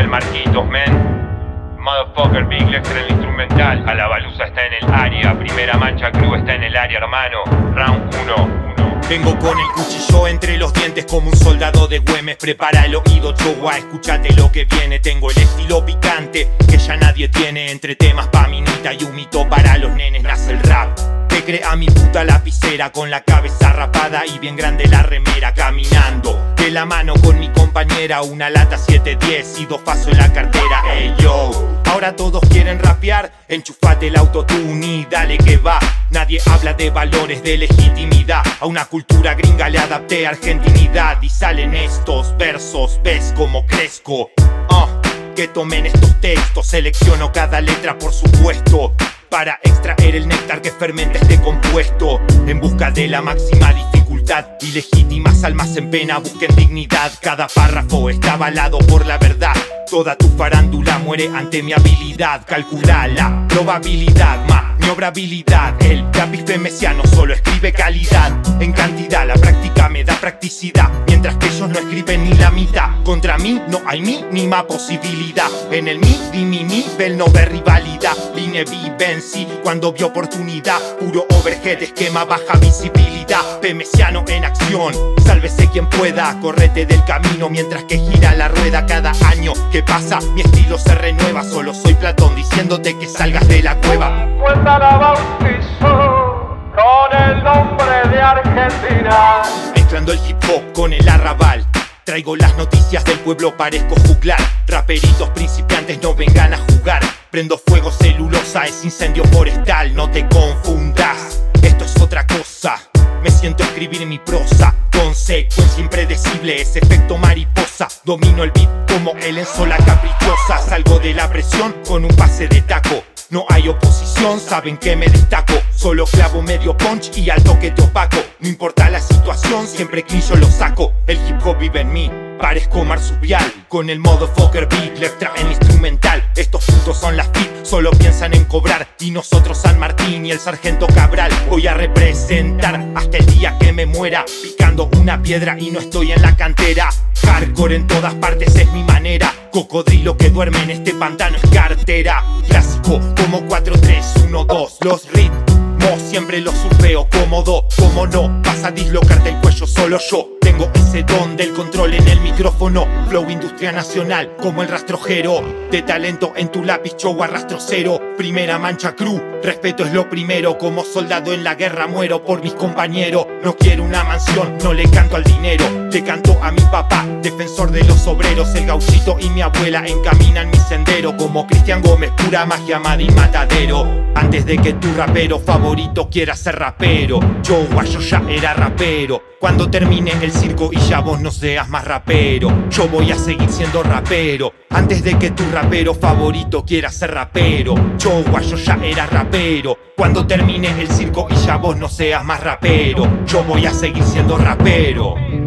el Marquitos, men. Motherfucker, Big Lexter en el instrumental. A la baluza está en el área. Primera mancha crew está en el área, hermano. Round 1. Vengo con el cuchillo entre los dientes como un soldado de Güemes. Prepara el oído, Chowa, escúchate lo que viene. Tengo el estilo picante que ya nadie tiene. Entre temas pa' minita y un mito para los nenes nace el rap. Te crea mi puta lapicera con la cabeza rapada y bien grande la remera. Caminando de la mano con mi compañera, una lata 710 y 2 pasos en la cartera. Ey yo, ahora todos quieren rapear, enchufate el autotune y dale que va. Nadie habla de valores, de legitimidad. A una cultura gringa le adapté argentinidad y salen estos versos, ves como crezco. Que tomen estos textos, selecciono cada letra por supuesto, para extraer el néctar que fermenta este compuesto. En busca de la máxima dificultad, ilegítimas almas en pena busquen dignidad. Cada párrafo está avalado por la verdad. Toda tu farándula muere ante mi habilidad. Calcula la probabilidad, maniobrabilidad. El lápiz femesiano solo escribe calidad. En cantidad la práctica me da practicidad, mientras que ellos no escriben ni la mitad. Contra mí no hay mínima posibilidad. En el mi nivel no ve rivalidad. Vine vivenci cuando vi oportunidad. Puro overhead, esquema, baja visibilidad. Femesiano en acción, sálvese quien pueda. Correte del camino mientras que gira la rueda. Cada año que pasa mi estilo se renueva. Solo soy Platón diciéndote que salgas de la cueva. Cuenta la bautizó con el nombre de Argentina. Mezclando el hip hop con el arrabal, traigo las noticias del pueblo, parezco juglar. Raperitos principiantes no vengan a jugar. Prendo fuego, celulosa, es incendio forestal. No te confundas, esto es otra cosa. Me siento a escribir mi prosa, consecuencia impredecible, es efecto mariposa. Domino el beat como el Enzola caprichosa. Salgo de la presión con un pase de taco. No hay oposición, saben que me destaco. Solo clavo medio punch y al toque te opaco. No importa la situación, siempre que yo lo saco. El hip hop vive en mí, parezco marsupial. Con el motherfucker Big Lexter en instrumental. Estos putos son las fit, solo piensan en cobrar. Y nosotros San Martín y el sargento Cabral. Voy a representar hasta el día que me muera, picando una piedra y no estoy en la cantera. Hardcore en todas partes es mi manera. Cocodrilo que duerme en este pantano es cartera. Clásico como 4, 3, 1, 2. Los ritmos siempre los surfeo cómodo. Como no, vas a dislocarte el cuello solo yo. Tengo ese don del control en el micrófono. Flow industria nacional como el rastrojero. De talento en tu lápiz, Chowa, rastro cero. Primera mancha crew, respeto es lo primero. Como soldado en la guerra muero por mis compañeros. No quiero una mansión, no le canto al dinero. Le canto a mi papá, defensor de los obreros. El gauchito y mi abuela encaminan mi sendero. Como Cristian Gómez, pura magia, Madrid Matadero. Antes de que tu rapero favorito quiera ser rapero, yo ya era rapero. Cuando termine el circo y ya vos no seas más rapero, yo voy a seguir siendo rapero. Antes de que tu rapero favorito quiera ser rapero, yo ya era rapero. Cuando termine el circo y ya vos no seas más rapero, yo voy a seguir siendo rapero.